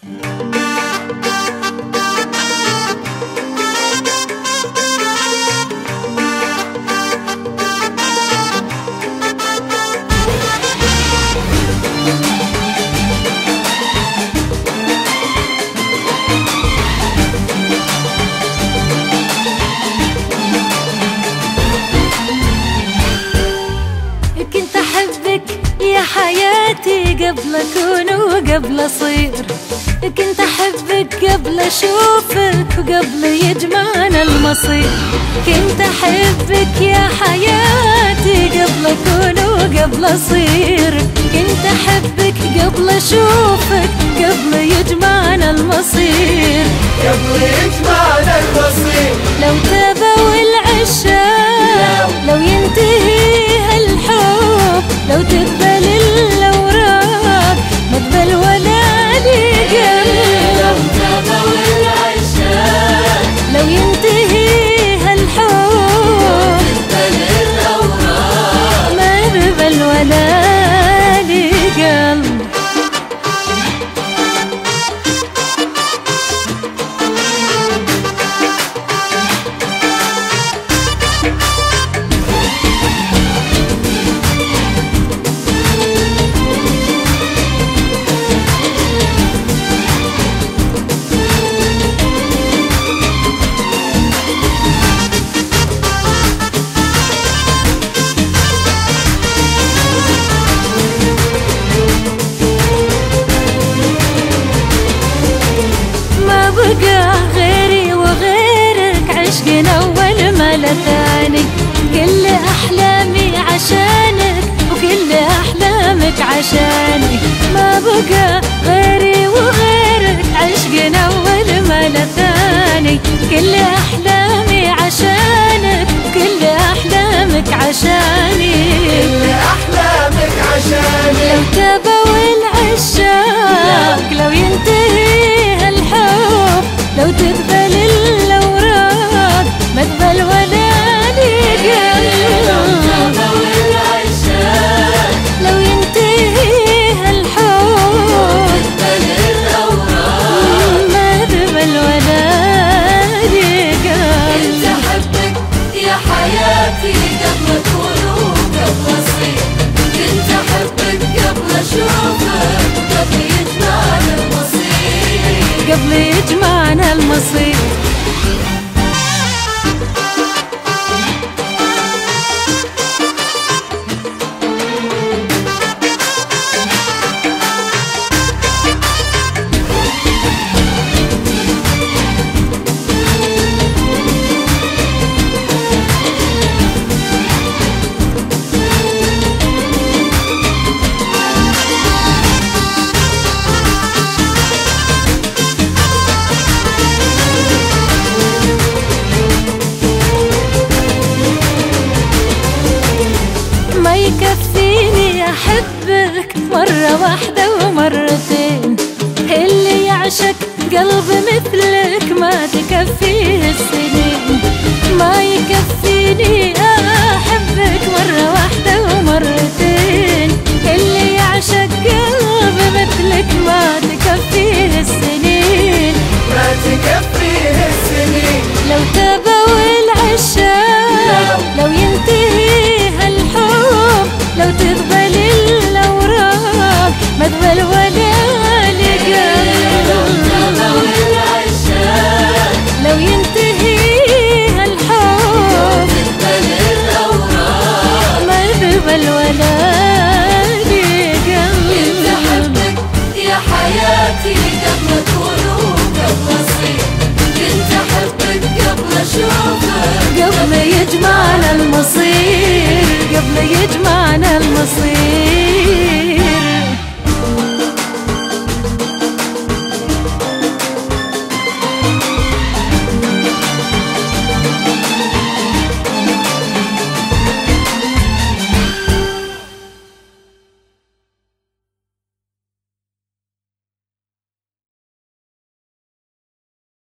حياتي قبل أكون وقبل أصير، كنت أحبك قبل أشوفك وقبل يجمعنا المصير. كنت أحبك يا حياتي قبل أكون وقبل أصير، كنت أحبك قبل أشوفك قبل يجمعنا المصير، قبل يجمعنا المصير. لو تبوا العشاق لو ينتهي هالحب، لو تقبل الأوراق ما تقبل ولا لقل. لو تبوا العشاق لو ينتهي هالحب، تقبل الأوراق ما تقبل ولا لقل. بقى غيري وغيرك عشقنا أول ما لا ثاني، كل أحلامي عشانك وكل أحلامك عشاني. ما بقى غيري وغيرك عشقنا أول ما لا ثاني، كل أحلامي عشانك وكل أحلامك عشاني. كل أحلامك عشاني. لو تبوا العشاق لو ينتهي هالحب، لو تقبل الأوراق ما تقبل ولا لقل. لو تبوا العشاق لو ينتهي هالحب، تقبل الأوراق ما تقبل ولا لقل. كنت أحبك يا حياتي قبل أكون وقبل أصير، كنت أحبك قبل أشوفك قبل يجمعنا المصير، قبل يجمعنا المصير. ما يكفيني أحبك مرة واحدة ومرتين، اللي يعشق قلب مثلك ما تكفيه السنين. ما يكفيني أحبك مرة واحدة ومرتين، اللي يعشق قلب مثلك ما تكفيه السنين. ما تكفي